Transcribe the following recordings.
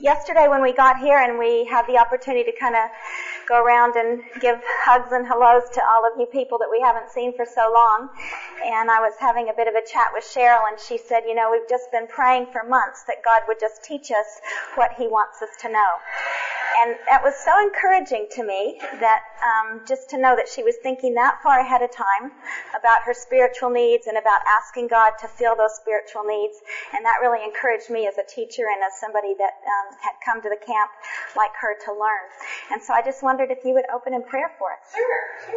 Yesterday when we got here and we had the opportunity to kind of go around and give hugs and hellos to all of you people that we haven't seen for so long, and I was having a bit of a chat with Cheryl, and she said, you know, we've just been praying for months that God would just teach us what He wants us to know. And that was so encouraging to me that just to know that she was thinking that far ahead of time about her spiritual needs and about asking God to fill those spiritual needs. And that really encouraged me as a teacher and as somebody that had come to the camp like her to learn. And so I just wondered if you would open in prayer for us. Sure.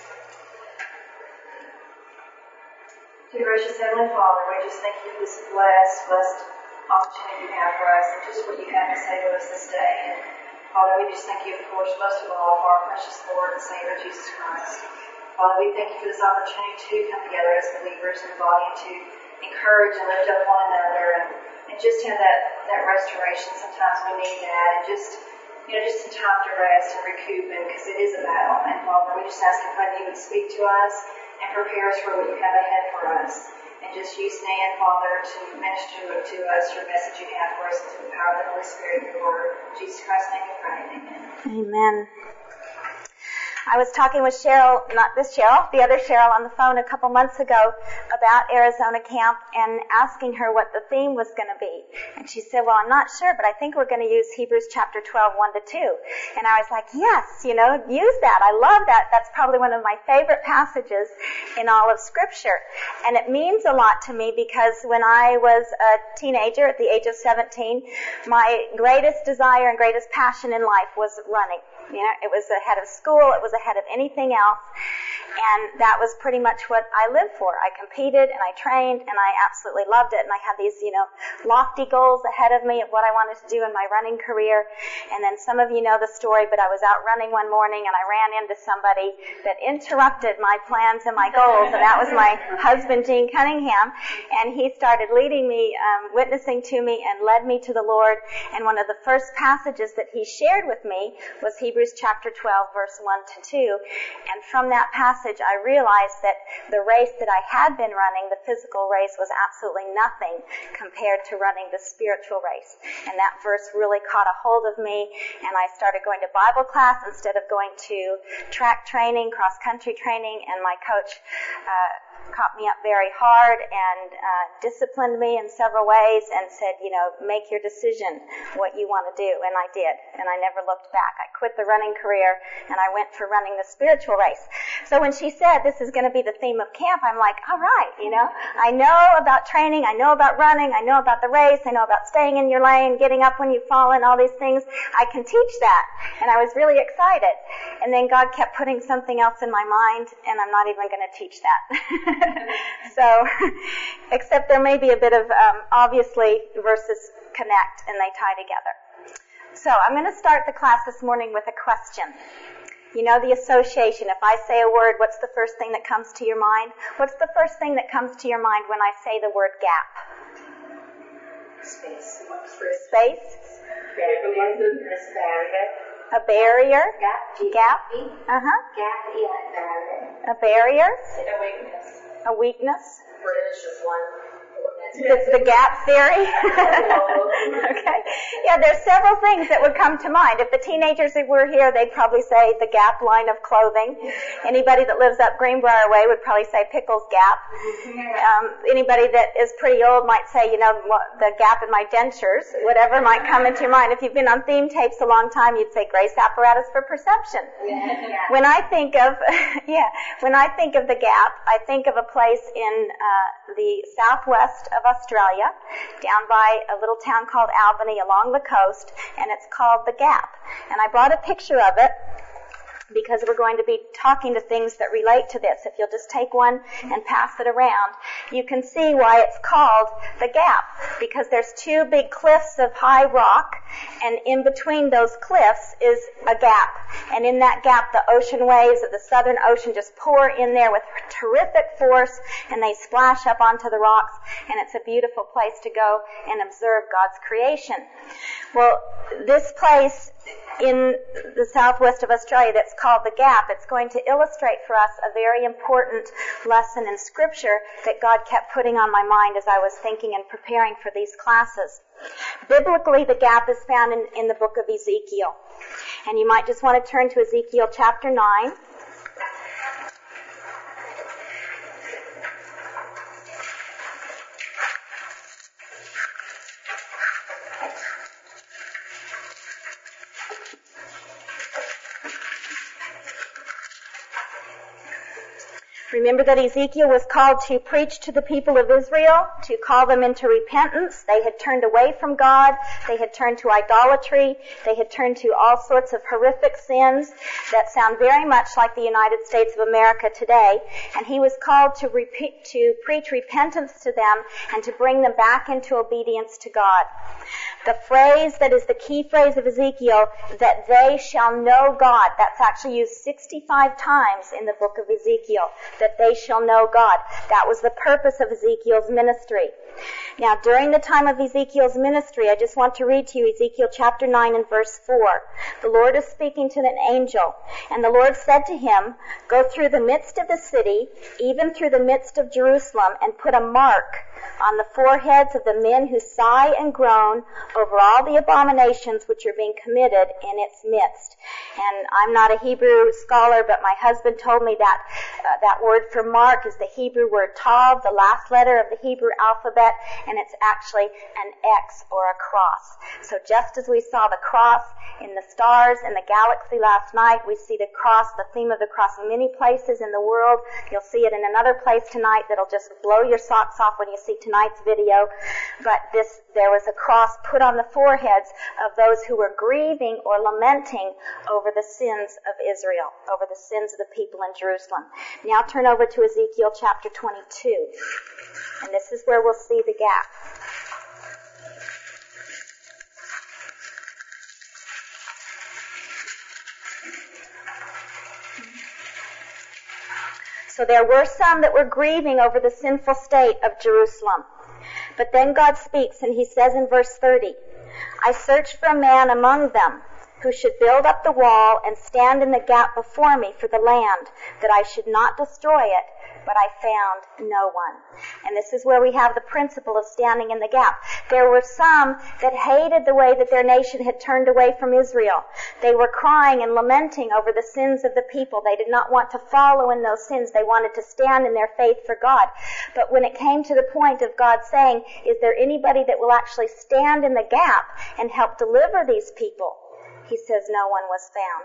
Dear gracious Heavenly Father, we just thank you for this blessed opportunity you have for us and just what you have to say to us this day. And Father, we just thank you, of course, most of all, for our precious Lord and Savior, Jesus Christ. Father, we thank you for this opportunity to come together as believers in the body and to encourage and lift up one another and just have that restoration. Sometimes we need that, and just some time to rest and recoup, because it is a battle. And Father, we just ask that you would speak to us and prepare us for what you have ahead for us. And just use Nan, Father, to minister to us your message you have for us through the power of the Holy Spirit and your word. In Jesus Christ's name we pray. Amen. Amen. I was talking with Cheryl, not this Cheryl, the other Cheryl on the phone a couple months ago about Arizona camp and asking her what the theme was going to be. And she said, well, I'm not sure, but I think we're going to use Hebrews chapter 12, 1-2. And I was like, yes, use that. I love that. That's probably one of my favorite passages in all of Scripture. And it means a lot to me because when I was a teenager at the age of 17, my greatest desire and greatest passion in life was running. It was ahead of school, it was ahead of anything else, and that was pretty much what I lived for. I competed and I trained and I absolutely loved it, and I had these, lofty goals ahead of me of what I wanted to do in my running career. And then some of you know the story, but I was out running one morning and I ran into somebody that interrupted my plans and my goals, and that was my husband, Gene Cunningham, and he started leading me, witnessing to me, and led me to the Lord. And one of the first passages that he shared with me was Hebrews chapter 12, verse 1-2. And from that passage, I realized that the race that I had been running, the physical race, was absolutely nothing compared to running the spiritual race. And that verse really caught a hold of me, and I started going to Bible class instead of going to track training, cross-country training, and my coach caught me up very hard and disciplined me in several ways and said, make your decision what you want to do. And I did. And I never looked back. I quit the running career and I went for running the spiritual race. So when she said this is going to be the theme of camp, I'm like, all right, I know about training. I know about running. I know about the race. I know about staying in your lane, getting up when you've fallen, all these things. I can teach that. And I was really excited. And then God kept putting something else in my mind, and I'm not even going to teach that. So, except there may be a bit of, obviously, verses connect and they tie together. So, I'm going to start the class this morning with a question. The association. If I say a word, what's the first thing that comes to your mind? What's the first thing that comes to your mind when I say the word gap? Space. Space? A barrier? Gap. Gap, A barrier? A weakness. A weakness? British is one. It's the gap theory. Okay. Yeah, there's several things that would come to mind. If the teenagers that were here, they'd probably say the Gap line of clothing. Anybody that lives up Greenbrier Way would probably say Pickles Gap. Anybody that is pretty old might say, the gap in my dentures. Whatever might come into your mind. If you've been on theme tapes a long time, you'd say Grace Apparatus for Perception. When I think of, the Gap, I think of a place in the southwest of Australia, down by a little town called Albany along the coast, and it's called the Gap. And I brought a picture of it because we're going to be talking to things that relate to this. If you'll just take one and pass it around, you can see why it's called the Gap, because there's two big cliffs of high rock, and in between those cliffs is a gap. And in that gap, the ocean waves of the Southern Ocean just pour in there with terrific force, and they splash up onto the rocks, and it's a beautiful place to go and observe God's creation. Well, this place in the southwest of Australia that's called The Gap. It's going to illustrate for us a very important lesson in Scripture that God kept putting on my mind as I was thinking and preparing for these classes. Biblically, the gap is found in the book of Ezekiel. And you might just want to turn to Ezekiel chapter 9. Remember that Ezekiel was called to preach to the people of Israel, to call them into repentance. They had turned away from God. They had turned to idolatry. They had turned to all sorts of horrific sins that sound very much like the United States of America today. And he was called to preach repentance to them and to bring them back into obedience to God. The phrase that is the key phrase of Ezekiel, that they shall know God, that's actually used 65 times in the book of Ezekiel, that they shall know God. That was the purpose of Ezekiel's ministry. Now, during the time of Ezekiel's ministry, I just want to read to you Ezekiel chapter 9 and verse 4. The Lord is speaking to an angel, and the Lord said to him, "Go through the midst of the city, even through the midst of Jerusalem, and put a mark on the foreheads of the men who sigh and groan over all the abominations which are being committed in its midst." And I'm not a Hebrew scholar, but my husband told me that that word for mark is the Hebrew word tav, the last letter of the Hebrew alphabet, and it's actually an X or a cross. So just as we saw the cross in the stars in the galaxy last night, we see the cross, the theme of the cross, in many places in the world. You'll see it in another place tonight that'll just blow your socks off when you see tonight's video. But there was a cross put on the foreheads of those who were grieving or lamenting over the sins of Israel, over the sins of the people in Jerusalem. Now turn over to Ezekiel chapter 22. And this is where we'll see the gap. So there were some that were grieving over the sinful state of Jerusalem. But then God speaks, and he says in verse 30, "I searched for a man among them who should build up the wall and stand in the gap before me for the land, that I should not destroy it, but I found no one." And this is where we have the principle of standing in the gap. There were some that hated the way that their nation had turned away from Israel. They were crying and lamenting over the sins of the people. They did not want to follow in those sins. They wanted to stand in their faith for God. But when it came to the point of God saying, "Is there anybody that will actually stand in the gap and help deliver these people?" he says no one was found.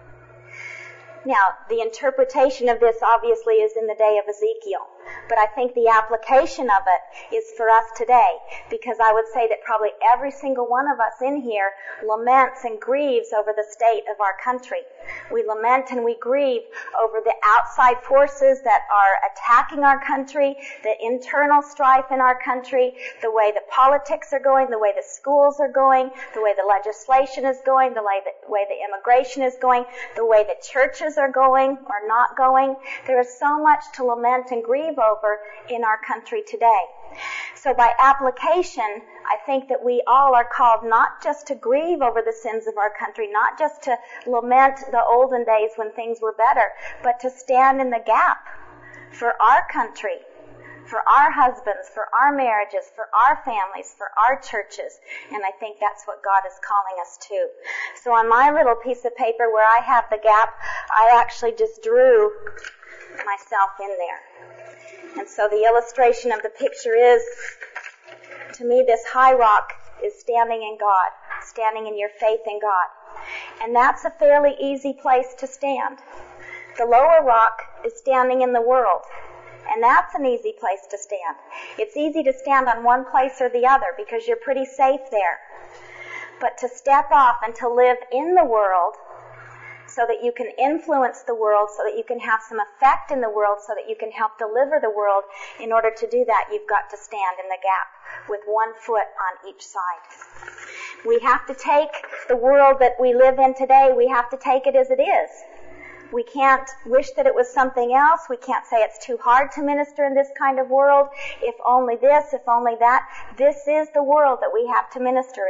Now, the interpretation of this obviously is in the day of Ezekiel, but I think the application of it is for us today, because I would say that probably every single one of us in here laments and grieves over the state of our country. We lament and we grieve over the outside forces that are attacking our country, the internal strife in our country, the way the politics are going, the way the schools are going, the way the legislation is going, the way the immigration is going, the way the churches are going or not going. There is so much to lament and grieve over in our country today. So by application, I think that we all are called not just to grieve over the sins of our country, not just to lament the olden days when things were better, but to stand in the gap for our country, for our husbands, for our marriages, for our families, for our churches. And I think that's what God is calling us to. So on my little piece of paper where I have the gap, I actually just drew myself in there. And so the illustration of the picture is, to me, this high rock is standing in God, standing in your faith in God. And that's a fairly easy place to stand. The lower rock is standing in the world. And that's an easy place to stand. It's easy to stand on one place or the other because you're pretty safe there. But to step off and to live in the world so that you can influence the world, so that you can have some effect in the world, so that you can help deliver the world, in order to do that, you've got to stand in the gap with one foot on each side. We have to take the world that we live in today, we have to take it as it is. We can't wish that it was something else. We can't say it's too hard to minister in this kind of world. If only this, if only that. This is the world that we have to minister in.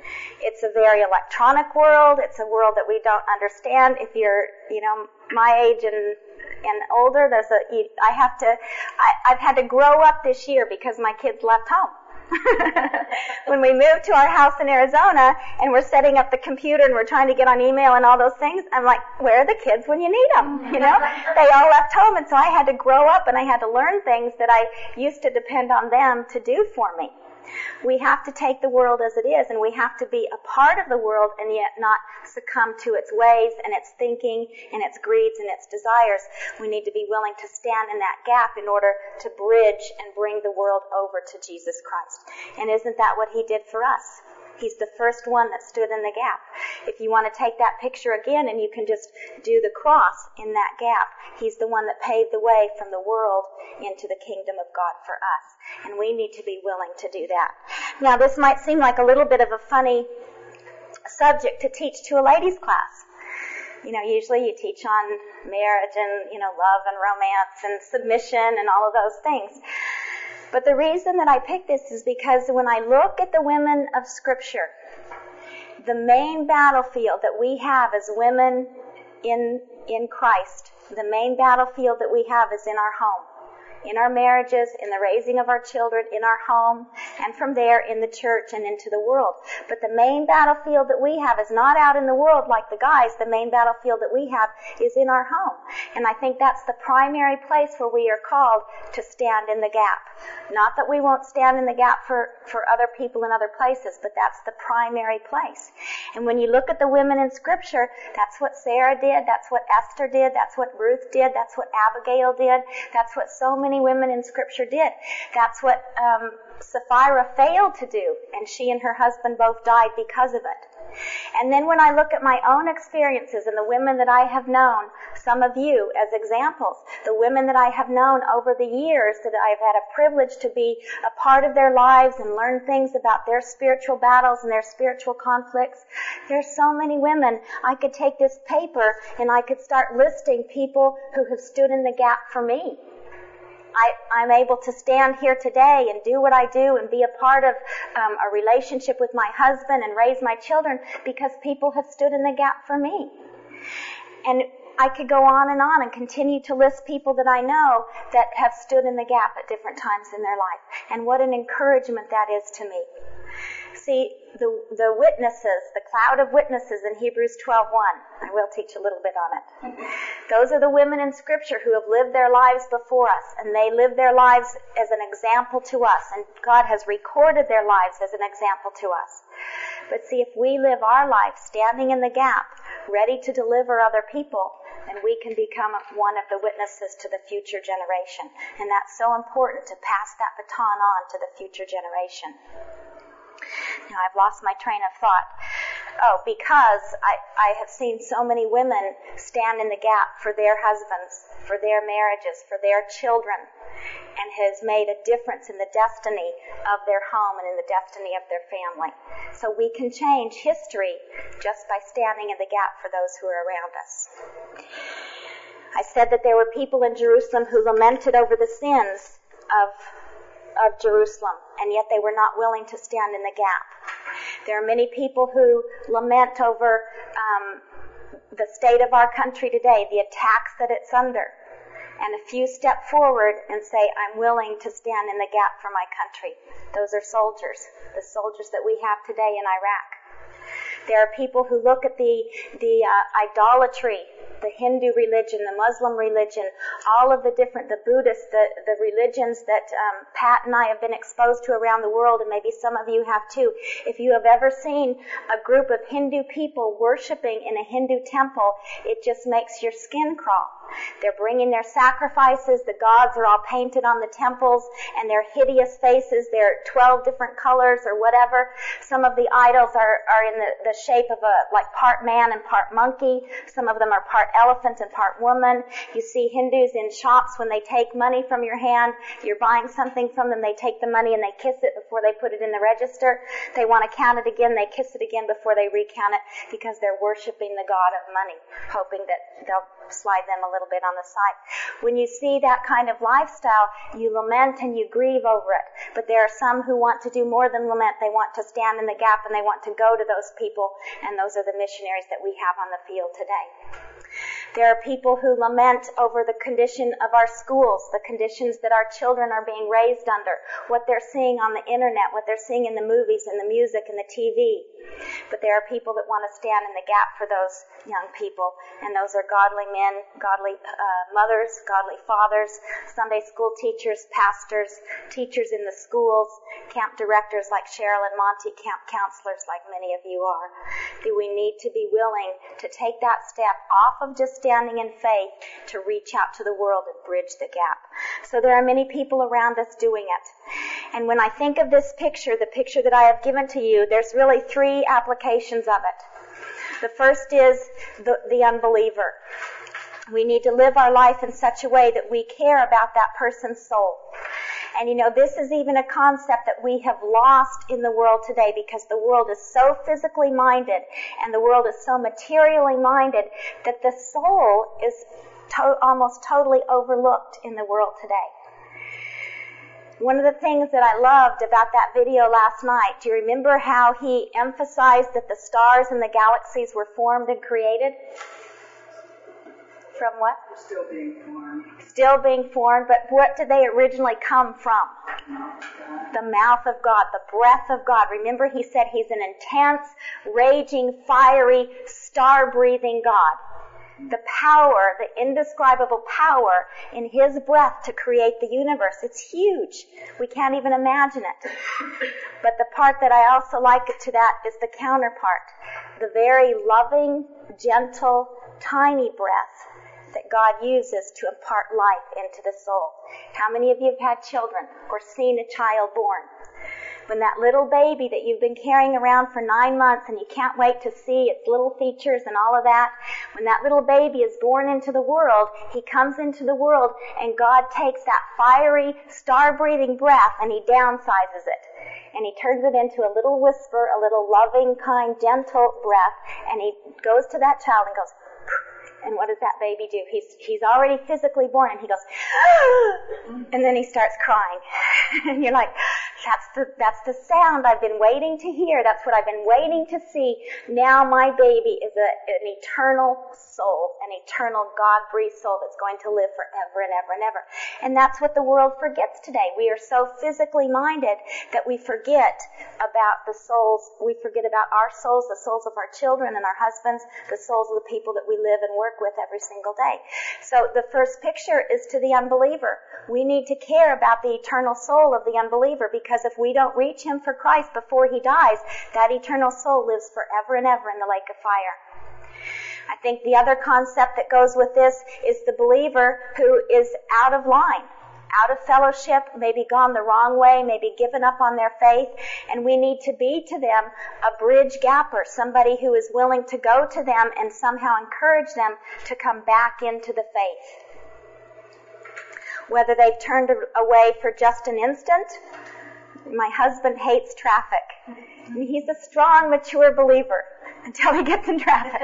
It's a very electronic world. It's a world that we don't understand. If you're, my age and older, I've had to grow up this year because my kids left home. When we moved to our house in Arizona and we're setting up the computer and we're trying to get on email and all those things, I'm like, where are the kids when you need them? They all left home, and so I had to grow up and I had to learn things that I used to depend on them to do for me. We have to take the world as it is, and we have to be a part of the world and yet not succumb to its ways and its thinking and its greeds and its desires. We need to be willing to stand in that gap in order to bridge and bring the world over to Jesus Christ. And isn't that what He did for us? He's the first one that stood in the gap. If you want to take that picture again and you can just do the cross in that gap, He's the one that paved the way from the world into the kingdom of God for us. And we need to be willing to do that. Now, this might seem like a little bit of a funny subject to teach to a ladies' class. Usually you teach on marriage and, love and romance and submission and all of those things. But the reason that I picked this is because when I look at the women of Scripture, the main battlefield that we have as women in Christ, the main battlefield that we have is in our home, in our marriages, in the raising of our children, in our home, and from there in the church and into the world. But the main battlefield that we have is not out in the world like the guys. The main battlefield that we have is in our home. And I think that's the primary place where we are called to stand in the gap. Not that we won't stand in the gap for other people in other places, but that's the primary place. And when you look at the women in Scripture, that's what Sarah did, that's what Esther did, that's what Ruth did, that's what Abigail did, that's what so many women in Scripture did. That's what Sapphira failed to do, and she and her husband both died because of it. And then when I look at my own experiences and the women that I have known, some of you as examples, the women that I have known over the years that I've had a privilege to be a part of their lives and learn things about their spiritual battles and their spiritual conflicts, there's so many women. I could take this paper and I could start listing people who have stood in the gap for me. I'm able to stand here today and do what I do and be a part of a relationship with my husband and raise my children because people have stood in the gap for me. And I could go on and continue to list people that I know that have stood in the gap at different times in their life. And what an encouragement that is to me. See, the witnesses, the cloud of witnesses in Hebrews 12:1, I will teach a little bit on it. Those are the women in Scripture who have lived their lives before us, and they live their lives as an example to us, and God has recorded their lives as an example to us. But see, if we live our life standing in the gap, ready to deliver other people, then we can become one of the witnesses to the future generation. And that's so important to pass that baton on to the future generation. Now, I've lost my train of thought. Because I have seen so many women stand in the gap for their husbands, for their marriages, for their children, and has made a difference in the destiny of their home and in the destiny of their family. So we can change history just by standing in the gap for those who are around us. I said that there were people in Jerusalem who lamented over the sins of Jerusalem, and yet they were not willing to stand in the gap. There are many people who lament over the state of our country today, the attacks that it's under, and a few step forward and say, I'm willing to stand in the gap for my country. Those are soldiers, the soldiers that we have today in Iraq. There are people who look at the idolatry, the Hindu religion, the Muslim religion, all of the Buddhist, the religions that Pat and I have been exposed to around the world, and maybe some of you have too. If you have ever seen a group of Hindu people worshiping in a Hindu temple, it just makes your skin crawl. They're bringing their sacrifices. The gods are all painted on the temples, and their hideous faces. They're 12 different colors or whatever. Some of the idols are in the shape of like part man and part monkey. Some of them are part elephant and part woman. You see Hindus in shops when they take money from your hand. You're buying something from them. They take the money and they kiss it before they put it in the register. They want to count it again. They kiss it again before they recount it because they're worshiping the god of money, hoping that they'll slide them a little bit on the side. When you see that kind of lifestyle, you lament and you grieve over it. But there are some who want to do more than lament. They want to stand in the gap and they want to go to those people, and those are the missionaries that we have on the field today. There are people who lament over the condition of our schools, the conditions that our children are being raised under, what they're seeing on the internet, what they're seeing in the movies and the music and the TV. But there are people that want to stand in the gap for those young people, and those are godly men, godly mothers, godly fathers, Sunday school teachers, pastors, teachers in the schools, camp directors like Cheryl and Monty, camp counselors like many of you are. Do we need to be willing to take that step off of just standing in faith to reach out to the world and bridge the gap? So there are many people around us doing it. And when I think of this picture, the picture that I have given to you, there's really three applications of it. The first is the unbeliever. We need to live our life in such a way that we care about that person's soul. And this is even a concept that we have lost in the world today, because the world is so physically minded and the world is so materially minded that the soul is almost totally overlooked in the world today. One of the things that I loved about that video last night, do you remember how he emphasized that the stars and the galaxies were formed and created? From what? Still being formed. Still being formed, but what did they originally come from? The mouth of God, the breath of God. Remember, he said he's an intense, raging, fiery, star-breathing God. The power, the indescribable power in his breath to create the universe. It's huge. We can't even imagine it. But the part that I also like to that is the counterpart. The very loving, gentle, tiny breath that God uses to impart life into the soul. How many of you have had children or seen a child born? When that little baby that you've been carrying around for 9 months and you can't wait to see its little features and all of that, when that little baby is born into the world, he comes into the world and God takes that fiery, star-breathing breath and he downsizes it. And he turns it into a little whisper, a little loving, kind, gentle breath, and he goes to that child and goes, and what does that baby do? He's already physically born, and he goes, and then he starts crying. And you're like, that's the sound I've been waiting to hear. That's what I've been waiting to see. Now my baby is an eternal soul, an eternal God-breathed soul that's going to live forever and ever and ever. And that's what the world forgets today. We are so physically minded that we forget about the souls. We forget about our souls, the souls of our children and our husbands, the souls of the people that we live and work with every single day. So the first picture is to the unbeliever. We need to care about the eternal soul of the unbeliever, because if we don't reach him for Christ before he dies, that eternal soul lives forever and ever in the lake of fire. I think the other concept that goes with this is the believer who is out of line, out of fellowship, maybe gone the wrong way, maybe given up on their faith, and we need to be to them a bridge gapper, somebody who is willing to go to them and somehow encourage them to come back into the faith. Whether they've turned away for just an instant. My husband hates traffic. He's a strong, mature believer until he gets in traffic.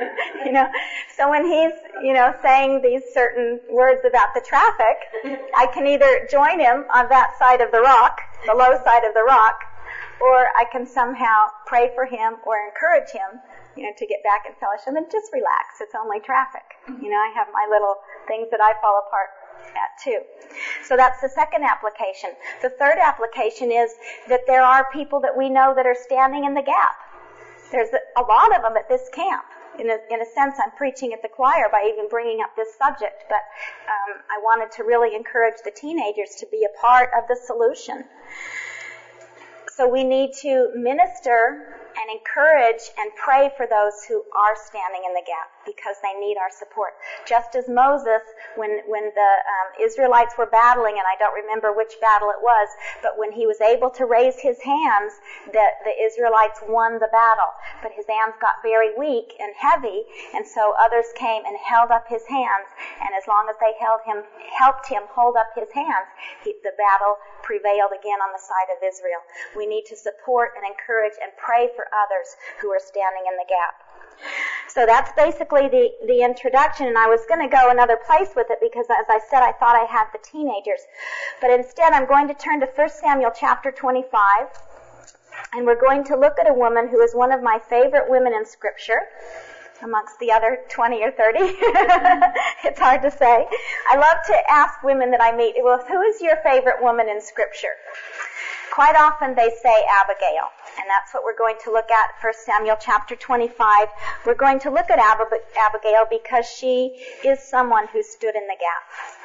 So when he's, saying these certain words about the traffic, I can either join him on that side of the rock, the low side of the rock, or I can somehow pray for him or encourage him, to get back in fellowship and just relax. It's only traffic. I have my little things that I fall apart at too. So that's the second application. The third application is that there are people that we know that are standing in the gap. There's a lot of them at this camp. In a sense, I'm preaching at the choir by even bringing up this subject, but I wanted to really encourage the teenagers to be a part of the solution. So we need to minister and encourage and pray for those who are standing in the gap, because they need our support. Just as Moses, when the Israelites were battling, and I don't remember which battle it was, but when he was able to raise his hands, the Israelites won the battle. But his hands got very weak and heavy, and so others came and held up his hands, and as long as they helped him hold up his hands, the battle prevailed again on the side of Israel. We need to support and encourage and pray for others who are standing in the gap. So that's basically the introduction, and I was going to go another place with it because, as I said, I thought I had the teenagers. But instead, I'm going to turn to 1 Samuel chapter 25, and we're going to look at a woman who is one of my favorite women in Scripture, amongst the other 20 or 30. It's hard to say. I love to ask women that I meet, well, who is your favorite woman in Scripture? Quite often they say Abigail, and that's what we're going to look at, 1 Samuel chapter 25. We're going to look at Abigail because she is someone who stood in the gap.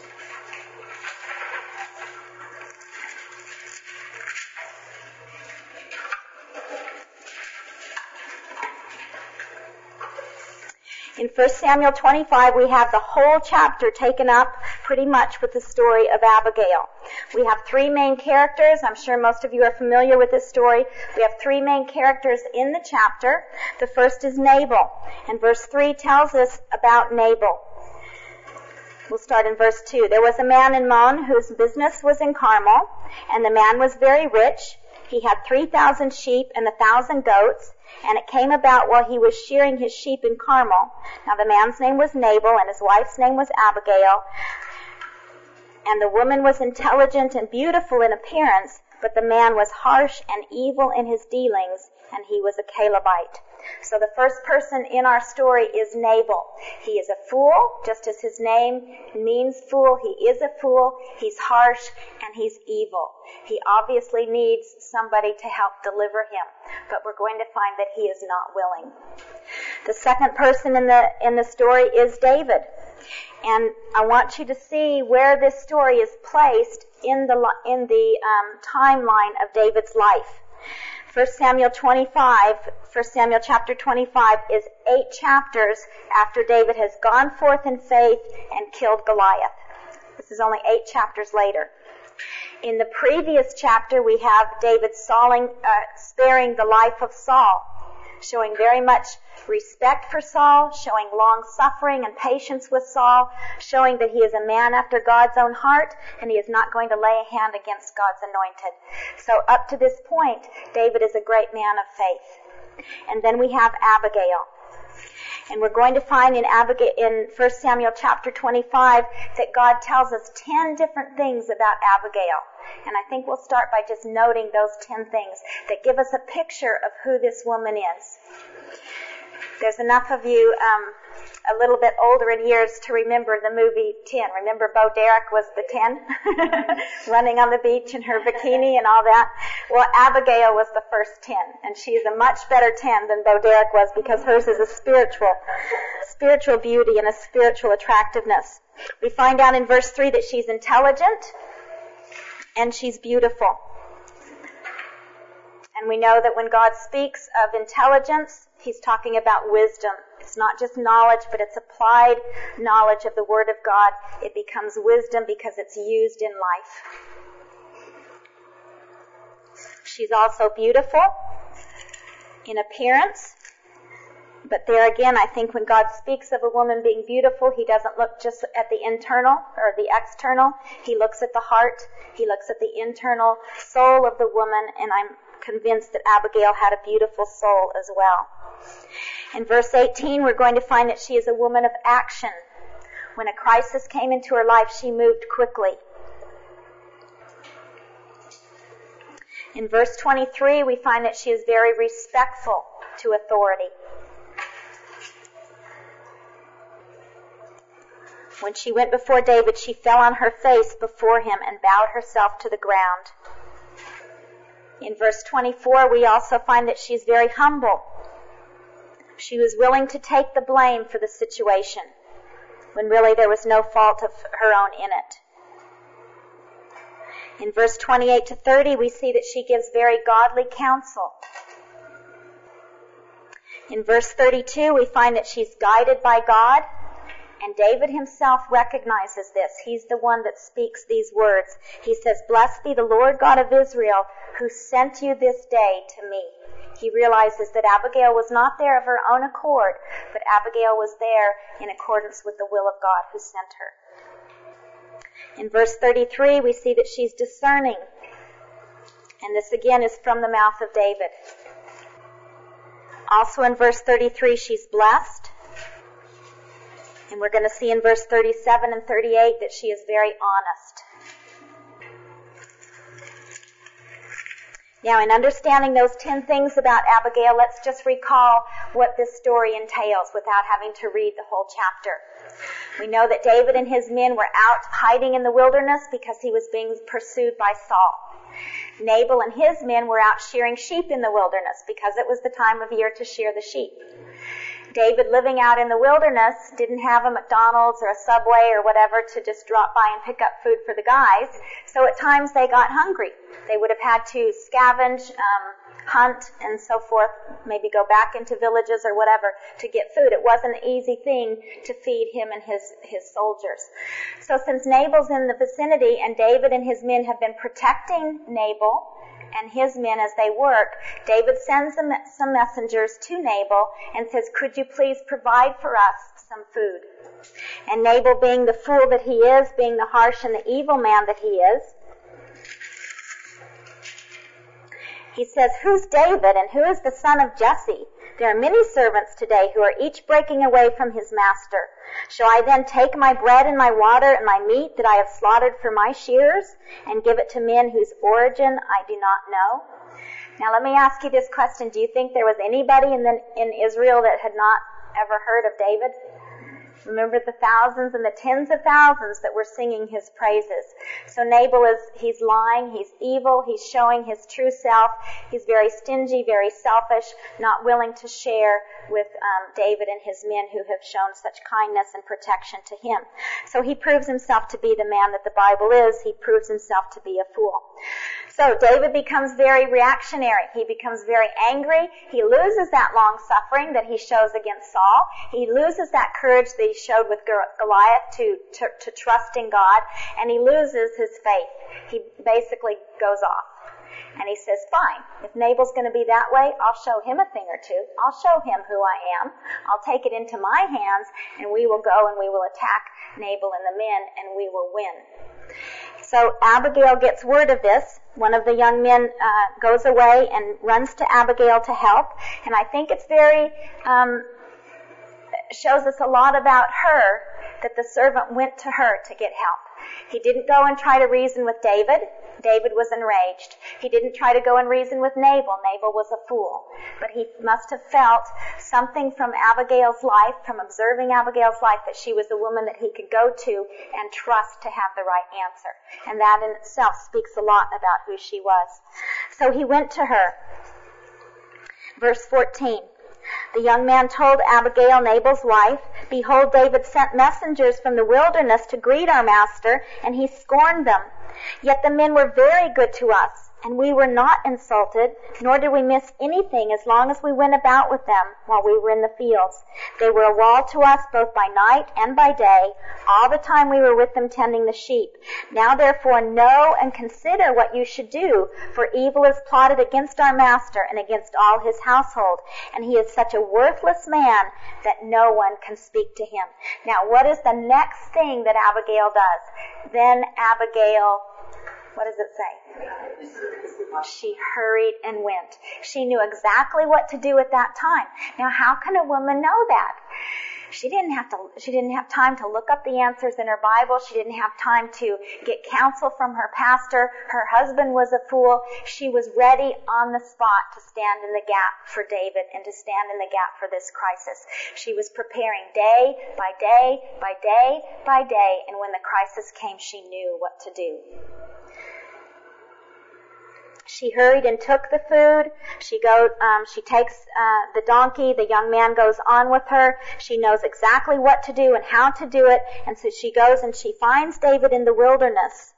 In 1 Samuel 25, we have the whole chapter taken up pretty much with the story of Abigail. We have three main characters. I'm sure most of you are familiar with this story. We have three main characters in the chapter. The first is Nabal, and verse 3 tells us about Nabal. We'll start in verse 2. There was a man in Maon whose business was in Carmel, and the man was very rich. He had 3,000 sheep and 1,000 goats. And it came about while he was shearing his sheep in Carmel. Now the man's name was Nabal, and his wife's name was Abigail. And the woman was intelligent and beautiful in appearance, but the man was harsh and evil in his dealings, and he was a Calebite. So the first person in our story is Nabal. He is a fool, just as his name means fool. He is a fool, he's harsh, and he's evil. He obviously needs somebody to help deliver him, but we're going to find that he is not willing. The second person in the story is David. And I want you to see where this story is placed in the timeline of David's life. 1 Samuel chapter 25 is 8 chapters after David has gone forth in faith and killed Goliath. This is only 8 chapters later. In the previous chapter, we have David sparing the life of Saul, showing very much respect for Saul, showing long suffering and patience with Saul, showing that he is a man after God's own heart, and he is not going to lay a hand against God's anointed. So up to this point, David is a great man of faith. And then we have Abigail. And we're going to find in 1 Samuel chapter 25 that God tells us 10 different things about Abigail. And I think we'll start by just noting those 10 things that give us a picture of who this woman is. There's enough of you a little bit older in years to remember the movie 10. Remember Bo Derek was the 10? Running on the beach in her bikini and all that. Well, Abigail was the first 10. And she's a much better 10 than Bo Derek was because hers is a spiritual beauty and a spiritual attractiveness. We find out in verse 3 that she's intelligent and she's beautiful. And we know that when God speaks of intelligence, He's talking about wisdom. It's not just knowledge, but it's applied knowledge of the Word of God. It becomes wisdom because it's used in life. She's also beautiful in appearance. But there again, I think when God speaks of a woman being beautiful, He doesn't look just at the internal or the external. He looks at the heart. He looks at the internal soul of the woman, and I'm convinced that Abigail had a beautiful soul as well. In verse 18, we're going to find that she is a woman of action. When a crisis came into her life, she moved quickly. In verse 23, we find that she is very respectful to authority. When she went before David, she fell on her face before him and bowed herself to the ground. In verse 24, we also find that she's very humble. She was willing to take the blame for the situation, when really there was no fault of her own in it. In verse 28 to 30, we see that she gives very godly counsel. In verse 32, we find that she's guided by God, and David himself recognizes this. He's the one that speaks these words. He says, "Blessed be the Lord God of Israel, who sent you this day to me." He realizes that Abigail was not there of her own accord, but Abigail was there in accordance with the will of God who sent her. In verse 33, we see that she's discerning. And this again is from the mouth of David. Also in verse 33, she's blessed. And we're going to see in verse 37 and 38 that she is very honest. Now, in understanding those 10 things about Abigail, let's just recall what this story entails without having to read the whole chapter. We know that David and his men were out hiding in the wilderness because he was being pursued by Saul. Nabal and his men were out shearing sheep in the wilderness because it was the time of year to shear the sheep. David, living out in the wilderness, didn't have a McDonald's or a Subway or whatever to just drop by and pick up food for the guys. So at times they got hungry. They would have had to scavenge, hunt, and so forth, maybe go back into villages or whatever to get food. It wasn't an easy thing to feed him and his soldiers. So since Nabal's in the vicinity and David and his men have been protecting Nabal and his men as they work, David sends some messengers to Nabal and says, "Could you please provide for us some food?" And Nabal, being the fool that he is, being the harsh and the evil man that he is, he says, "Who's David and who is the son of Jesse? There are many servants today who are each breaking away from his master. Shall I then take my bread and my water and my meat that I have slaughtered for my shears and give it to men whose origin I do not know?" Now let me ask you this question. Do you think there was anybody in Israel that had not ever heard of David? Remember the thousands and the tens of thousands that were singing his praises. So Nabal he's lying, he's evil, he's showing his true self. He's very stingy, very selfish, not willing to share with David and his men who have shown such kindness and protection to him. So he proves himself to be the man that the Bible is. He proves himself to be a fool. So David becomes very reactionary. He becomes very angry. He loses that long suffering that he shows against Saul. He loses that courage that he showed with Goliath to trust in God, and he loses his faith. He basically goes off. And he says, fine, if Nabal's going to be that way, I'll show him a thing or two. I'll show him who I am. I'll take it into my hands, and we will go and we will attack Nabal and the men, and we will win. So Abigail gets word of this. One of the young men goes away and runs to Abigail to help. And I think it's very, shows us a lot about her that the servant went to her to get help. He didn't go and try to reason with David. David was enraged. He didn't try to go and reason with Nabal. Nabal was a fool. But he must have felt something from Abigail's life, from observing Abigail's life, that she was a woman that he could go to and trust to have the right answer. And that in itself speaks a lot about who she was. So he went to her. Verse 14. The young man told Abigail, Nabal's wife, "Behold, David sent messengers from the wilderness to greet our master, and he scorned them. Yet the men were very good to us, and we were not insulted, nor did we miss anything as long as we went about with them while we were in the fields. They were a wall to us both by night and by day, all the time we were with them tending the sheep. Now therefore know and consider what you should do, for evil is plotted against our master and against all his household, and he is such a worthless man that no one can speak to him." Now what is the next thing that Abigail does? Then Abigail, what does it say? She hurried and went. She knew exactly what to do at that time. Now how can a woman know that? She didn't have time to look up the answers in her Bible. She didn't have time to get counsel from her pastor. Her husband was a fool. She was ready on the spot to stand in the gap for David and to stand in the gap for this crisis. She was preparing day by day by day by day, and when the crisis came, she knew what to do. She hurried and took the food. She takes the donkey. The young man goes on with her. She knows exactly what to do and how to do it. And so she goes and she finds David in the wilderness.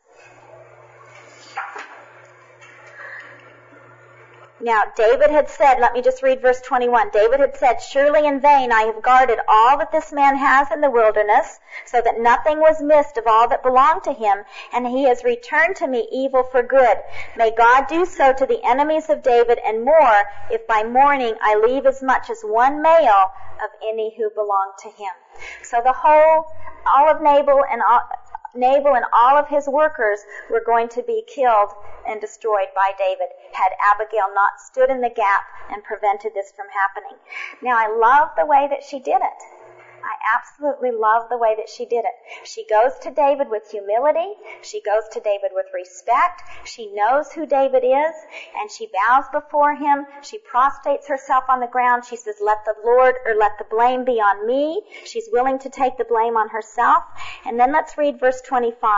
Now, David had said, let me just read verse 21. David had said, "Surely in vain I have guarded all that this man has in the wilderness, so that nothing was missed of all that belonged to him, and he has returned to me evil for good. May God do so to the enemies of David, and more, if by morning I leave as much as one male of any who belong to him." So all of Nabal and Nabal and all of his workers were going to be killed and destroyed by David had Abigail not stood in the gap and prevented this from happening. Now, I love the way that she did it. I absolutely love the way that she did it. She goes to David with humility. She goes to David with respect. She knows who David is, and she bows before him. She prostrates herself on the ground. She says, let the blame be on me. She's willing to take the blame on herself. And then let's read verse 25.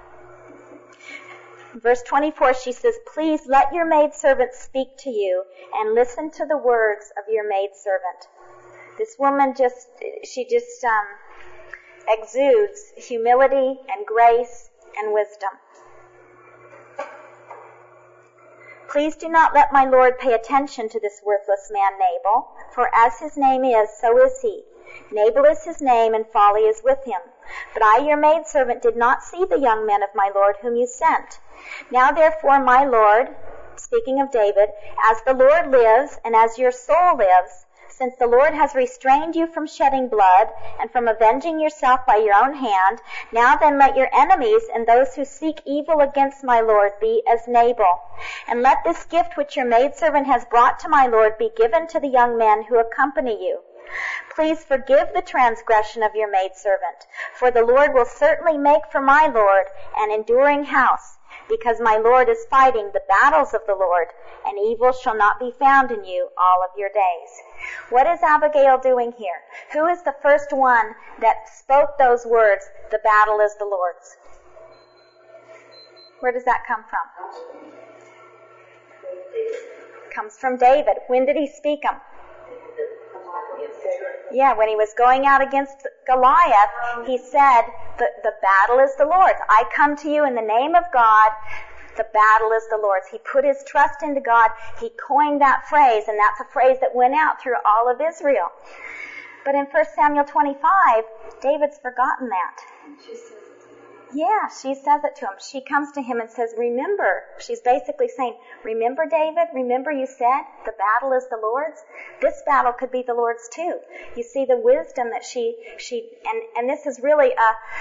Verse 24, she says, please let your maidservant speak to you and listen to the words of your maidservant. This woman just exudes humility and grace and wisdom. Please do not let my Lord pay attention to this worthless man Nabal, for as his name is, so is he. Nabal is his name, and folly is with him. But I, your maidservant, did not see the young men of my Lord whom you sent. Now therefore, my Lord, speaking of David, as the Lord lives, and as your soul lives, since the Lord has restrained you from shedding blood and from avenging yourself by your own hand, now then let your enemies and those who seek evil against my Lord be as Nabal. And let this gift which your maidservant has brought to my Lord be given to the young men who accompany you. Please forgive the transgression of your maidservant, for the Lord will certainly make for my Lord an enduring house, because my Lord is fighting the battles of the Lord, and evil shall not be found in you all of your days. What is Abigail doing here? Who is the first one that spoke those words, the battle is the Lord's? Where does that come from? Comes from David. When did he speak them? Yeah, when he was going out against Goliath, he said, the battle is the Lord's. I come to you in the name of God. The battle is the Lord's. He put his trust into God. He coined that phrase, and that's a phrase that went out through all of Israel. But in 1 Samuel 25, David's forgotten that. She says it to him. She comes to him and says, remember. She's basically saying, remember, David? Remember you said the battle is the Lord's? This battle could be the Lord's too. You see the wisdom that and this is really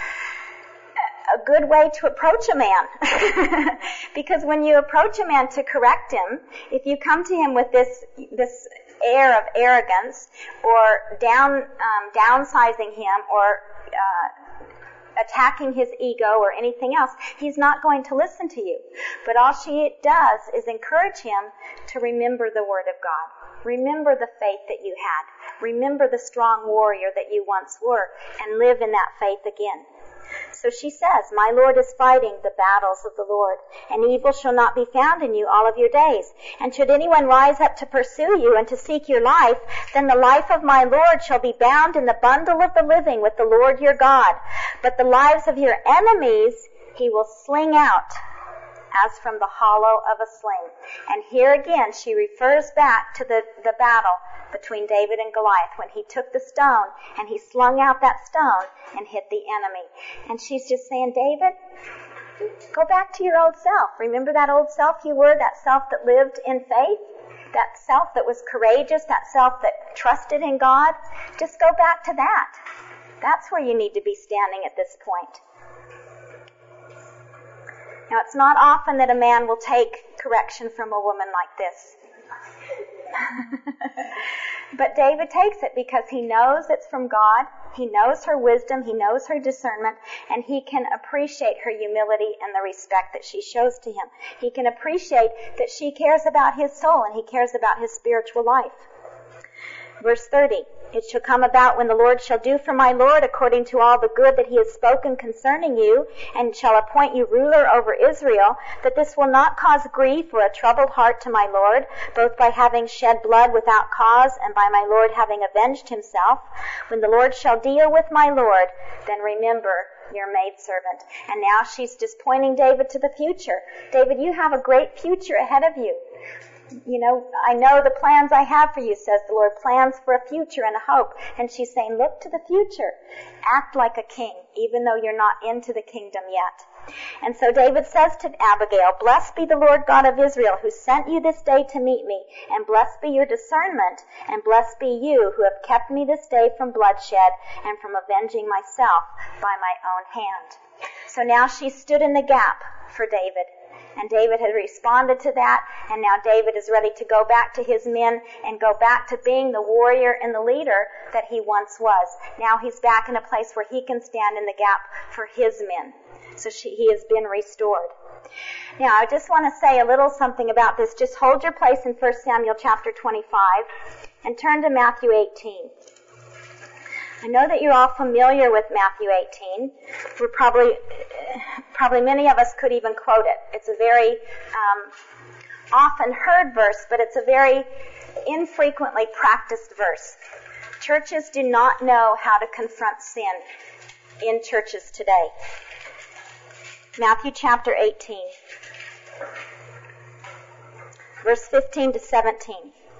a good way to approach a man. Because when you approach a man to correct him, if you come to him with this air of arrogance or downsizing him or attacking his ego or anything else, he's not going to listen to you. But all she does is encourage him to remember the Word of God. Remember the faith that you had. Remember the strong warrior that you once were, and live in that faith again. So she says, my Lord is fighting the battles of the Lord, and evil shall not be found in you all of your days. And should anyone rise up to pursue you and to seek your life, then the life of my Lord shall be bound in the bundle of the living with the Lord your God. But the lives of your enemies he will sling out as from the hollow of a sling. And here again she refers back to the battle between David and Goliath when he took the stone and he slung out that stone and hit the enemy. And she's just saying, David, go back to your old self. Remember that old self you were, that self that lived in faith, that self that was courageous, that self that trusted in God? Just go back to that. That's where you need to be standing at this point. Now, it's not often that a man will take correction from a woman like this. But David takes it because he knows it's from God. He knows her wisdom. He knows her discernment. And he can appreciate her humility and the respect that she shows to him. He can appreciate that she cares about his soul and he cares about his spiritual life. Verse 30, it shall come about when the Lord shall do for my Lord according to all the good that he has spoken concerning you, and shall appoint you ruler over Israel, that this will not cause grief or a troubled heart to my Lord, both by having shed blood without cause and by my Lord having avenged himself. When the Lord shall deal with my Lord, then remember your maidservant. And now she's just pointing David to the future. David, you have a great future ahead of you. I know the plans I have for you, says the Lord, plans for a future and a hope. And she's saying, look to the future. Act like a king, even though you're not into the kingdom yet. And so David says to Abigail, blessed be the Lord God of Israel, who sent you this day to meet me, and blessed be your discernment, and blessed be you who have kept me this day from bloodshed and from avenging myself by my own hand. So now she stood in the gap for David. And David had responded to that, and now David is ready to go back to his men and go back to being the warrior and the leader that he once was. Now he's back in a place where he can stand in the gap for his men. So he has been restored. Now, I just want to say a little something about this. Just hold your place in 1 Samuel chapter 25 and turn to Matthew 18. I know that you're all familiar with Matthew 18. We're probably many of us could even quote it. It's a very often heard verse, but it's a very infrequently practiced verse. Churches do not know how to confront sin in churches today. Matthew chapter 18, verse 15 to 17.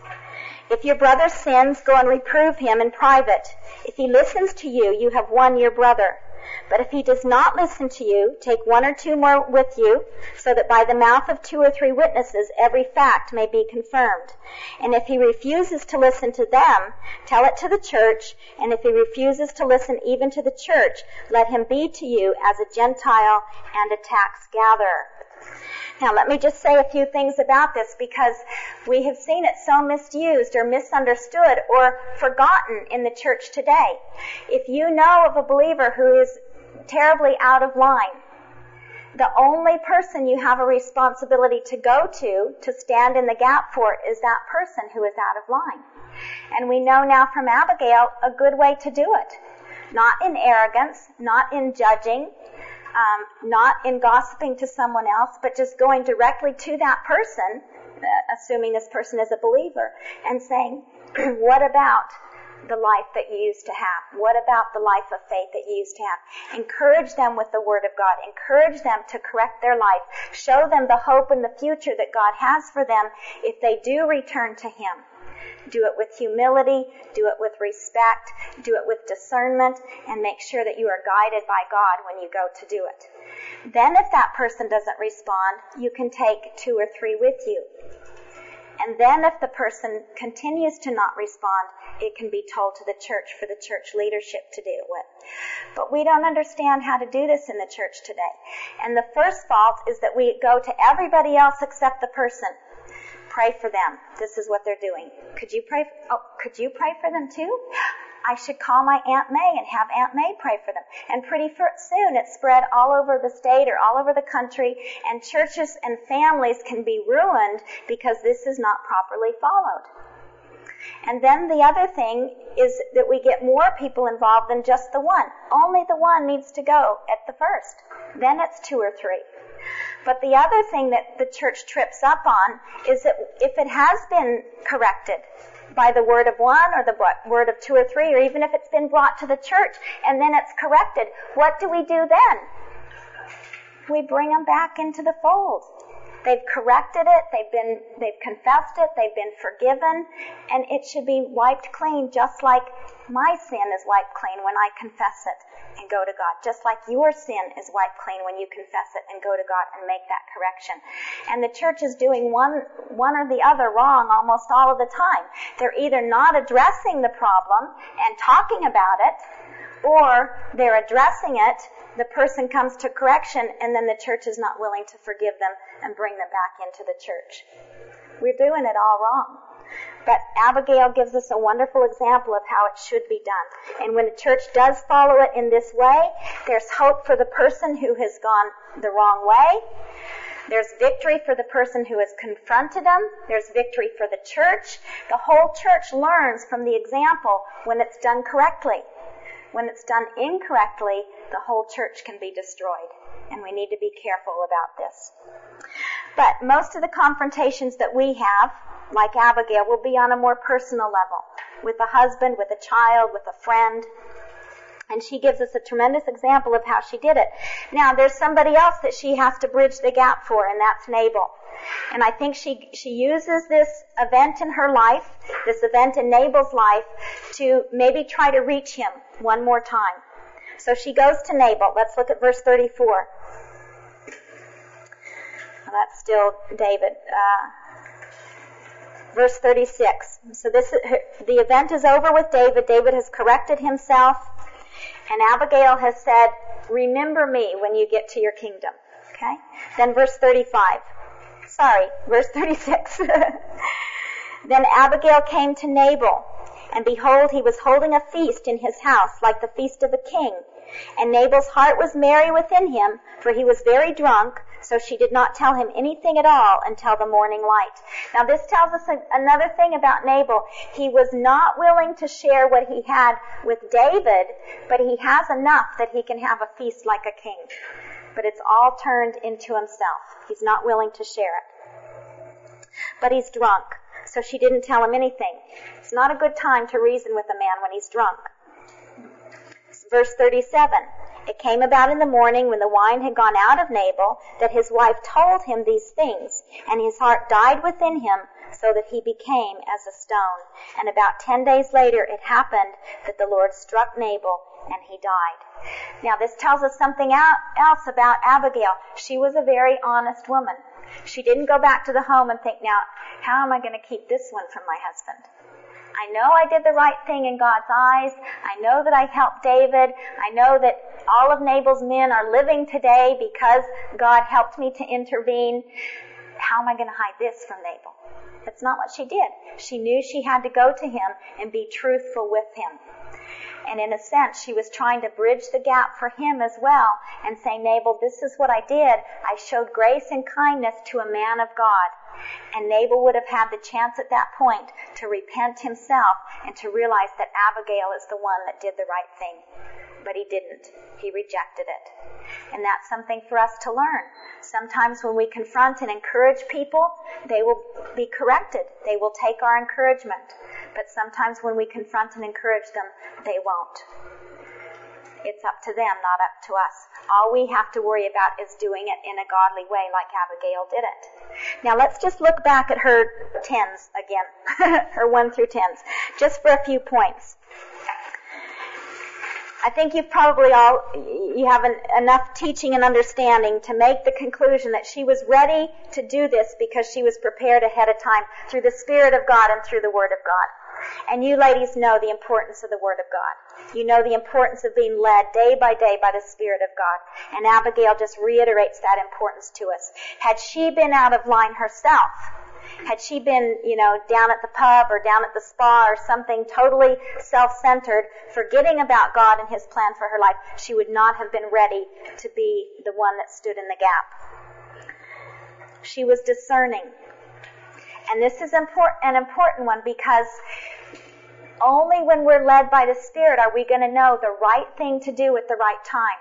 If your brother sins, go and reprove him in private. If he listens to you, you have won your brother. But if he does not listen to you, take one or two more with you, so that by the mouth of 2 or 3 witnesses every fact may be confirmed. And if he refuses to listen to them, tell it to the church, and if he refuses to listen even to the church, let him be to you as a Gentile and a tax gatherer. Now, let me just say a few things about this, because we have seen it so misused or misunderstood or forgotten in the church today. If you know of a believer who is terribly out of line, the only person you have a responsibility to go to stand in the gap for is that person who is out of line. And we know now from Abigail a good way to do it. Not in arrogance, not in judging, not in gossiping to someone else, but just going directly to that person, assuming this person is a believer, and saying, what about the life that you used to have? What about the life of faith that you used to have? Encourage them with the Word of God. Encourage them to correct their life. Show them the hope and the future that God has for them if they do return to Him. Do it with humility, do it with respect, do it with discernment, and make sure that you are guided by God when you go to do it. Then if that person doesn't respond, you can take 2 or 3 with you. And then if the person continues to not respond, it can be told to the church for the church leadership to deal with. But we don't understand how to do this in the church today. And the first fault is that we go to everybody else except the person. Pray for them. This is what they're doing. Could you pray for them too? I should call my Aunt May and have Aunt May pray for them. And pretty soon it spread all over the state or all over the country, and churches and families can be ruined because this is not properly followed. And then the other thing is that we get more people involved than just the one. Only the one needs to go at the first. Then it's 2 or 3. But the other thing that the church trips up on is that if it has been corrected by the word of one or the word of 2 or 3, or even if it's been brought to the church and then it's corrected, what do we do then? We bring them back into the fold. They've corrected it, they've confessed it, they've been forgiven, and it should be wiped clean just like my sin is wiped clean when I confess it and go to God. Just like your sin is wiped clean when you confess it and go to God and make that correction. And the church is doing one or the other wrong almost all of the time. They're either not addressing the problem and talking about it, or they're addressing it, the person comes to correction, and then the church is not willing to forgive them and bring them back into the church. We're doing it all wrong. But Abigail gives us a wonderful example of how it should be done. And when the church does follow it in this way, there's hope for the person who has gone the wrong way. There's victory for the person who has confronted them. There's victory for the church. The whole church learns from the example when it's done correctly. When it's done incorrectly, the whole church can be destroyed. And we need to be careful about this. But most of the confrontations that we have, like Abigail, will be on a more personal level. With a husband, with a child, with a friend. And she gives us a tremendous example of how she did it. Now, there's somebody else that she has to bridge the gap for, and that's Nabal. And I think she uses this event in her life, this event in Nabal's life, to maybe try to reach him one more time. So she goes to Nabal. Let's look at verse 34. Well, that's still David. Verse 36. So the event is over with David. David has corrected himself. And Abigail has said, remember me when you get to your kingdom. Okay? Then verse 35. Verse 36. Then Abigail came to Nabal, and behold, he was holding a feast in his house, like the feast of a king. And Nabal's heart was merry within him, for he was very drunk, so she did not tell him anything at all until the morning light. Now this tells us another thing about Nabal. He was not willing to share what he had with David, but he has enough that he can have a feast like a king. But it's all turned into himself. He's not willing to share it. But he's drunk, so she didn't tell him anything. It's not a good time to reason with a man when he's drunk. Verse 37. It came about in the morning when the wine had gone out of Nabal that his wife told him these things, and his heart died within him so that he became as a stone. And about 10 days later it happened that the Lord struck Nabal and he died. Now this tells us something else about Abigail. She was a very honest woman. She didn't go back to the home and think, now, how am I going to keep this one from my husband? I know I did the right thing in God's eyes. I know that I helped David. I know that all of Nabal's men are living today because God helped me to intervene. How am I going to hide this from Nabal? That's not what she did. She knew she had to go to him and be truthful with him. And in a sense, she was trying to bridge the gap for him as well and say, Nabal, this is what I did. I showed grace and kindness to a man of God. And Nabal would have had the chance at that point to repent himself and to realize that Abigail is the one that did the right thing. But he didn't. He rejected it. And that's something for us to learn. Sometimes when we confront and encourage people, they will be corrected. They will take our encouragement. But sometimes when we confront and encourage them, they won't. It's up to them, not up to us. All we have to worry about is doing it in a godly way like Abigail did it. Now let's just look back at her 10s again, her 1 through 10s, just for a few points. I think you have enough teaching and understanding to make the conclusion that she was ready to do this because she was prepared ahead of time through the Spirit of God and through the Word of God. And you ladies know the importance of the Word of God. You know the importance of being led day by day by the Spirit of God. And Abigail just reiterates that importance to us. Had she been out of line herself, had she been, down at the pub or down at the spa or something totally self-centered, forgetting about God and His plan for her life, she would not have been ready to be the one that stood in the gap. She was discerning. And this is an important one because only when we're led by the Spirit are we going to know the right thing to do at the right time.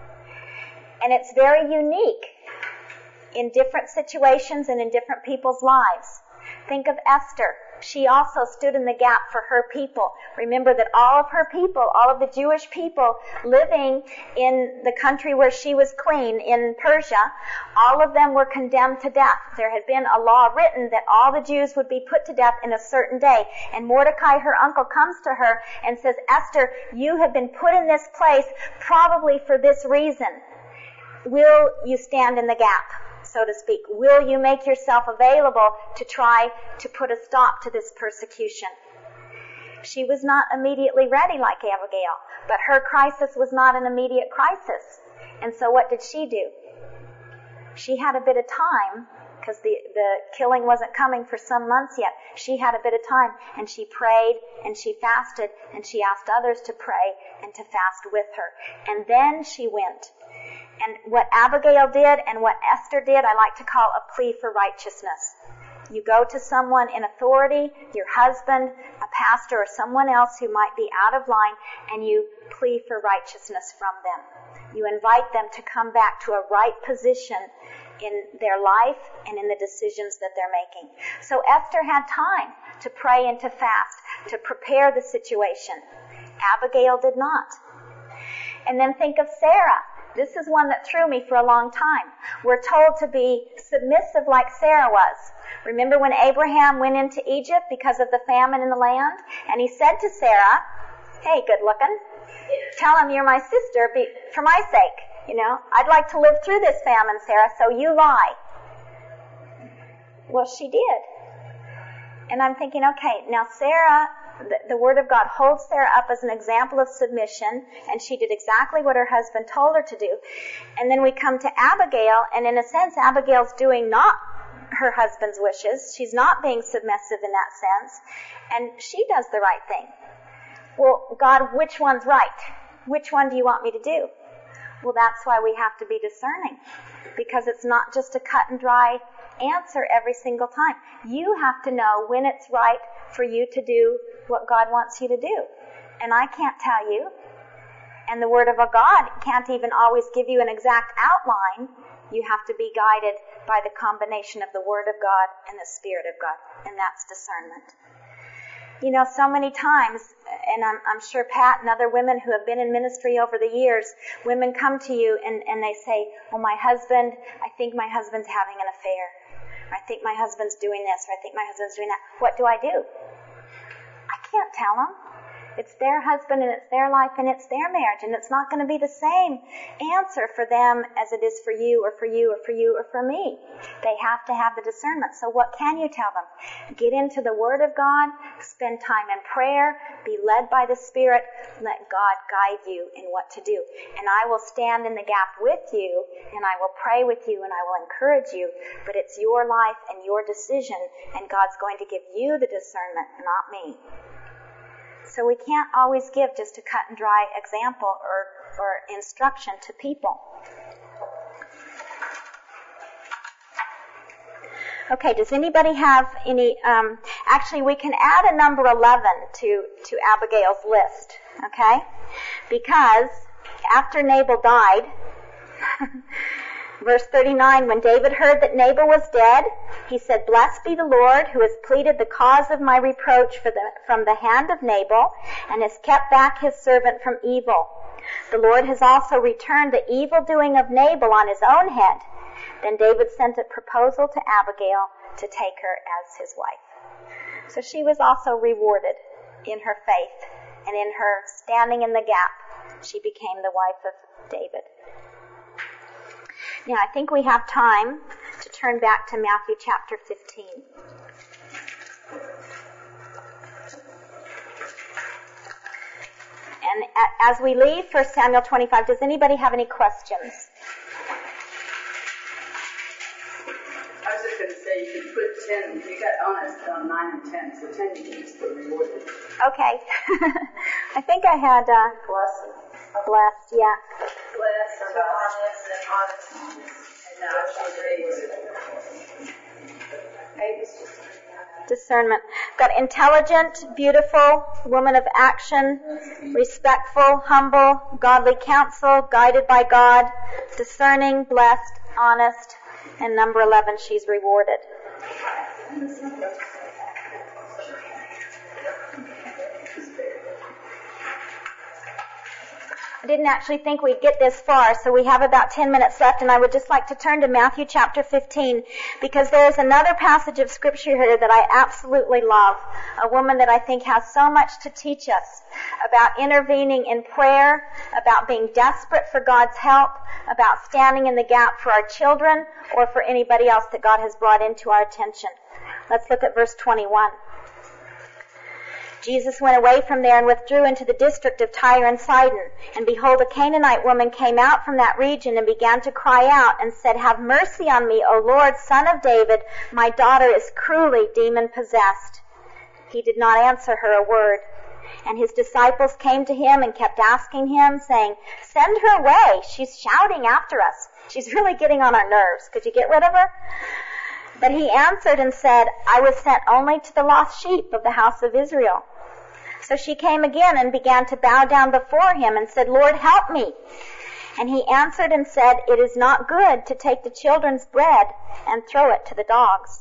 And it's very unique in different situations and in different people's lives. Think of Esther. She also stood in the gap for her people. Remember that all of her people, all of the Jewish people living in the country where she was queen, in Persia, all of them were condemned to death. There had been a law written that all the Jews would be put to death in a certain day. And Mordecai, her uncle, comes to her and says, Esther, you have been put in this place probably for this reason. Will you stand in the gap, so to speak? Will you make yourself available to try to put a stop to this persecution? She was not immediately ready like Abigail, but her crisis was not an immediate crisis. And so what did she do? She had a bit of time, because the killing wasn't coming for some months yet. She had a bit of time, and she prayed, and she fasted, and she asked others to pray and to fast with her. And then she went. And what Abigail did and what Esther did, I like to call a plea for righteousness. You go to someone in authority, your husband, a pastor, or someone else who might be out of line, and you plea for righteousness from them. You invite them to come back to a right position in their life and in the decisions that they're making. So Esther had time to pray and to fast, to prepare the situation. Abigail did not. And then think of Sarah. This is one that threw me for a long time. We're told to be submissive like Sarah was. Remember when Abraham went into Egypt because of the famine in the land? And he said to Sarah, hey, good looking, tell him you're my sister for my sake. I'd like to live through this famine, Sarah, so you lie. Well, she did. And I'm thinking, okay, now Sarah, the Word of God holds Sarah up as an example of submission, and she did exactly what her husband told her to do. And then we come to Abigail, and in a sense, Abigail's doing not her husband's wishes. She's not being submissive in that sense, and she does the right thing. Well, God, which one's right? Which one do you want me to do? Well, that's why we have to be discerning, because it's not just a cut and dry answer every single time. You have to know when it's right for you to do what God wants you to do. And I can't tell you, and the Word of a God can't even always give you an exact outline. You have to be guided by the combination of the Word of God and the Spirit of God, and that's discernment. So many times, and I'm sure Pat and other women who have been in ministry over the years, women come to you and they say, well, I think my husband's having an affair. Or I think my husband's doing this, or I think my husband's doing that. What do I do? I can't tell them. It's their husband and it's their life and it's their marriage, and it's not going to be the same answer for them as it is for you or for you or for you or for me. They have to have the discernment. So what can you tell them? Get into the Word of God, spend time in prayer, be led by the Spirit, let God guide you in what to do. And I will stand in the gap with you, and I will pray with you, and I will encourage you, but it's your life and your decision, and God's going to give you the discernment, not me. So we can't always give just a cut and dry example or instruction to people. Okay, does anybody have any, actually we can add a number 11 to Abigail's list, okay? Because after Nabal died, verse 39, when David heard that Nabal was dead, he said, blessed be the Lord who has pleaded the cause of my reproach from the hand of Nabal and has kept back his servant from evil. The Lord has also returned the evil doing of Nabal on his own head. Then David sent a proposal to Abigail to take her as his wife. So she was also rewarded in her faith, and in her standing in the gap, she became the wife of David. Now, I think we have time to turn back to Matthew chapter 15. And as we leave 1 Samuel 25, does anybody have any questions? I was just going to say, you could put 10, you got honest on 9 and 10, so 10 you can still reward it. Okay. I think I had blessed, yeah. Blessed, honest, and honest. And now it's discernment. Got intelligent, beautiful, woman of action, respectful, humble, godly counsel, guided by God, discerning, blessed, honest, and number 11, she's rewarded. I didn't actually think we'd get this far, so we have about 10 minutes left, and I would just like to turn to Matthew chapter 15, because there's another passage of scripture here that I absolutely love, a woman that I think has so much to teach us about intervening in prayer, about being desperate for God's help, about standing in the gap for our children or for anybody else that God has brought into our attention. Let's look at verse 21. Jesus went away from there and withdrew into the district of Tyre and Sidon. And behold, a Canaanite woman came out from that region and began to cry out and said, have mercy on me, O Lord, Son of David. My daughter is cruelly demon-possessed. He did not answer her a word. And his disciples came to him and kept asking him, saying, send her away. She's shouting after us. She's really getting on our nerves. Could you get rid of her? But he answered and said, I was sent only to the lost sheep of the house of Israel. So she came again and began to bow down before him and said, Lord, help me. And he answered and said, it is not good to take the children's bread and throw it to the dogs.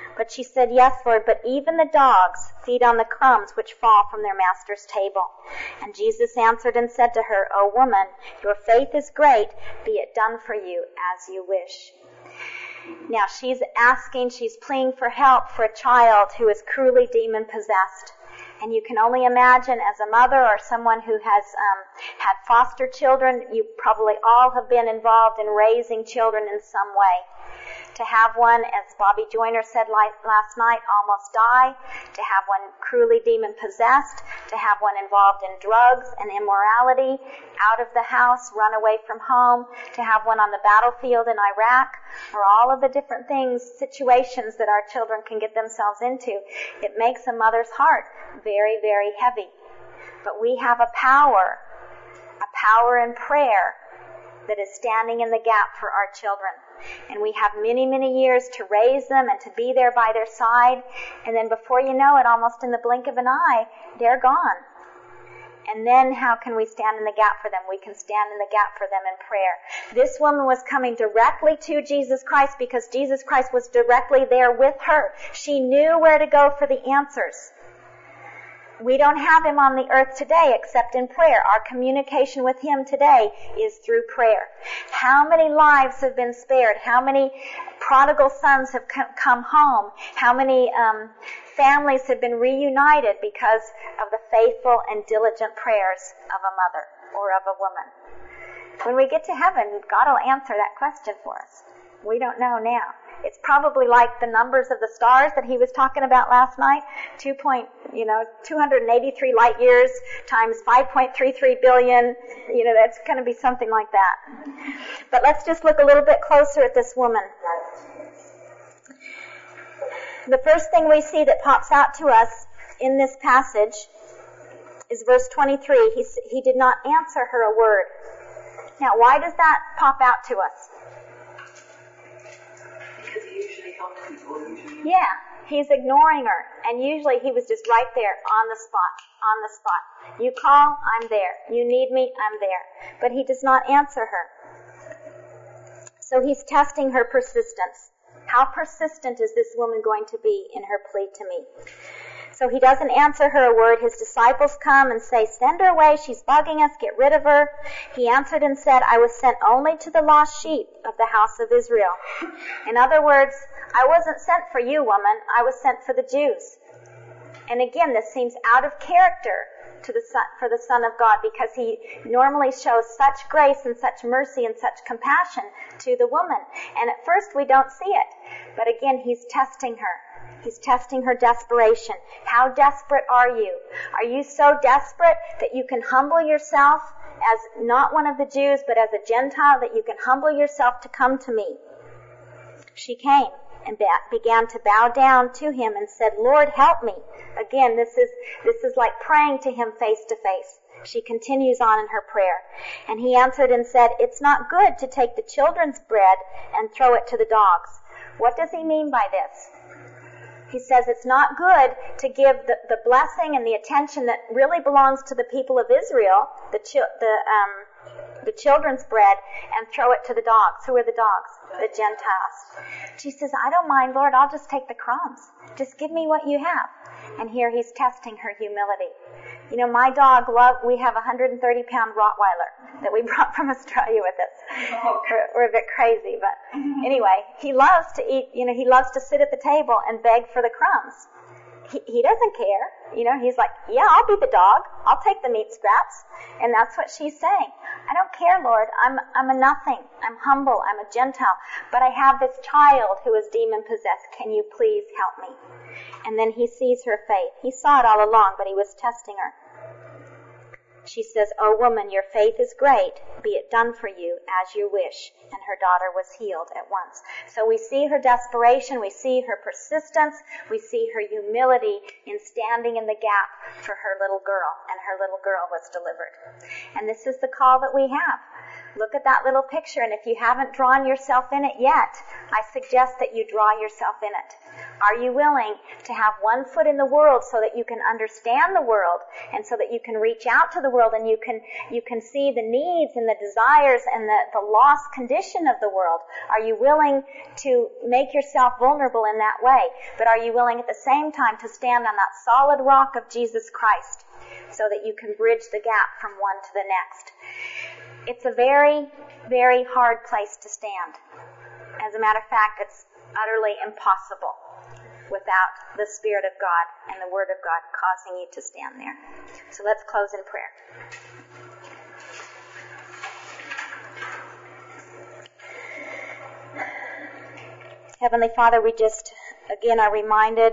But she said, yes, Lord, but even the dogs feed on the crumbs which fall from their master's table. And Jesus answered and said to her, O woman, your faith is great, be it done for you as you wish. Now she's pleading for help for a child who is cruelly demon-possessed. And you can only imagine, as a mother or someone who has had foster children, you probably all have been involved in raising children in some way. To have one, as Bobby Joyner said last night, almost die, to have one cruelly demon-possessed, to have one involved in drugs and immorality, out of the house, run away from home, to have one on the battlefield in Iraq, or all of the different situations that our children can get themselves into, it makes a mother's heart very, very heavy. But we have a power in prayer that is standing in the gap for our children. And we have many, many years to raise them and to be there by their side. And then before you know it, almost in the blink of an eye, they're gone. And then how can we stand in the gap for them? We can stand in the gap for them in prayer. This woman was coming directly to Jesus Christ because Jesus Christ was directly there with her. She knew where to go for the answers. We don't have him on the earth today except in prayer. Our communication with him today is through prayer. How many lives have been spared? How many prodigal sons have come home? How many families have been reunited because of the faithful and diligent prayers of a mother or of a woman? When we get to heaven, God will answer that question for us. We don't know now. It's probably like the numbers of the stars that he was talking about last night. 283 light years times 5.33 billion. That's going to be something like that. But let's just look a little bit closer at this woman. The first thing we see that pops out to us in this passage is verse 23. He did not answer her a word. Now, why does that pop out to us? Because he usually helps people. Yeah, he's ignoring her. And usually he was just right there on the spot. You call, I'm there. You need me, I'm there. But he does not answer her. So he's testing her persistence. How persistent is this woman going to be in her plea to me? So he doesn't answer her a word. His disciples come and say, send her away, she's bugging us, get rid of her. He answered and said, I was sent only to the lost sheep of the house of Israel. In other words, I wasn't sent for you, woman, I was sent for the Jews. And again, this seems out of character for the Son of God, because he normally shows such grace and such mercy and such compassion to the woman. And at first we don't see it. But again, he's testing her. He's testing her desperation. How desperate are you? Are you so desperate that you can humble yourself as not one of the Jews, but as a Gentile, that you can humble yourself to come to me? She came and began to bow down to him and said, Lord, help me. Again, this is like praying to him face to face. She continues on in her prayer. And he answered and said, it's not good to take the children's bread and throw it to the dogs. What does he mean by this? He says it's not good to give the blessing and the attention that really belongs to the people of Israel, the children's bread, and throw it to the dogs. Who are the dogs? The Gentiles. She says, I don't mind, Lord, I'll just take the crumbs. Just give me what you have. And here he's testing her humility. My dog, we have a 130-pound Rottweiler that we brought from Australia with us. We're a bit crazy, but anyway, he loves to eat, he loves to sit at the table and beg for the crumbs. He doesn't care. He's like, yeah, I'll be the dog. I'll take the meat scraps. And that's what she's saying. I don't care, Lord. I'm a nothing. I'm humble. I'm a Gentile. But I have this child who is demon-possessed. Can you please help me? And then he sees her faith. He saw it all along, but he was testing her. She says, O woman, your faith is great. Be it done for you as you wish. And her daughter was healed at once. So we see her desperation. We see her persistence. We see her humility in standing in the gap for her little girl. And her little girl was delivered. And this is the call that we have. Look at that little picture. And if you haven't drawn yourself in it yet, I suggest that you draw yourself in it. Are you willing to have one foot in the world so that you can understand the world and so that you can reach out to the world and you can see the needs and the desires and the lost condition of the world? Are you willing to make yourself vulnerable in that way? But are you willing at the same time to stand on that solid rock of Jesus Christ so that you can bridge the gap from one to the next? It's a very, very hard place to stand. As a matter of fact, it's utterly impossible without the Spirit of God and the Word of God causing you to stand there. So let's close in prayer. Heavenly Father, we just again are reminded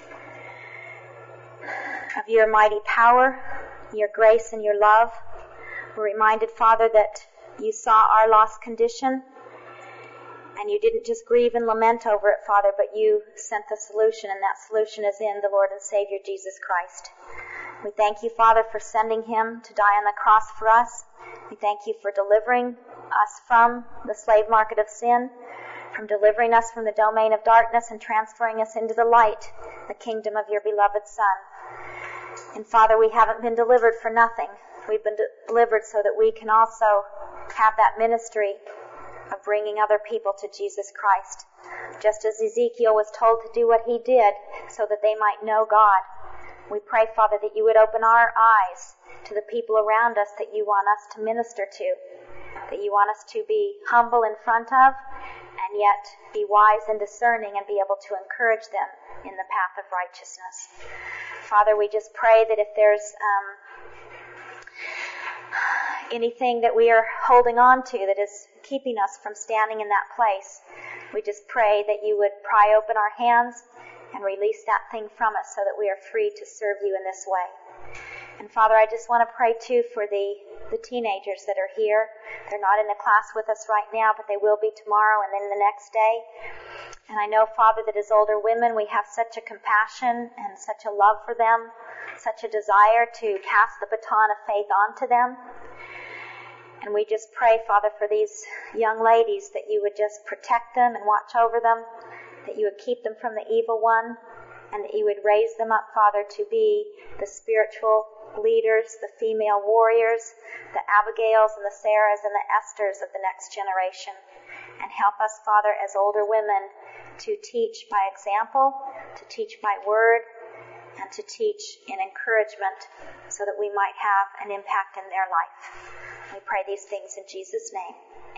of your mighty power, your grace and your love. We're reminded, Father, that you saw our lost condition and you didn't just grieve and lament over it, Father, but you sent the solution, and that solution is in the Lord and Savior, Jesus Christ. We thank you, Father, for sending him to die on the cross for us. We thank you for delivering us from the slave market of sin, from delivering us from the domain of darkness and transferring us into the light, the kingdom of your beloved Son. And Father, we haven't been delivered for nothing. We've been delivered so that we can also have that ministry of bringing other people to Jesus Christ. Just as Ezekiel was told to do what he did so that they might know God, we pray, Father, that you would open our eyes to the people around us that you want us to minister to, that you want us to be humble in front of, and yet be wise and discerning and be able to encourage them in the path of righteousness. Father, we just pray that if there's anything that we are holding on to that is keeping us from standing in that place, we just pray that you would pry open our hands and release that thing from us so that we are free to serve you in this way. And Father, I just want to pray too for the teenagers that are here. They're not in the class with us right now, but they will be tomorrow and then the next day. And I know, Father, that as older women we have such a compassion and such a love for them, such a desire to cast the baton of faith onto them. And we just pray, Father, for these young ladies that you would just protect them and watch over them, that you would keep them from the evil one, and that you would raise them up, Father, to be the spiritual leaders, the female warriors, the Abigails and the Sarahs and the Esthers of the next generation. And help us, Father, as older women, to teach by example, to teach by word, and to teach in encouragement so that we might have an impact in their life. We pray these things in Jesus' name.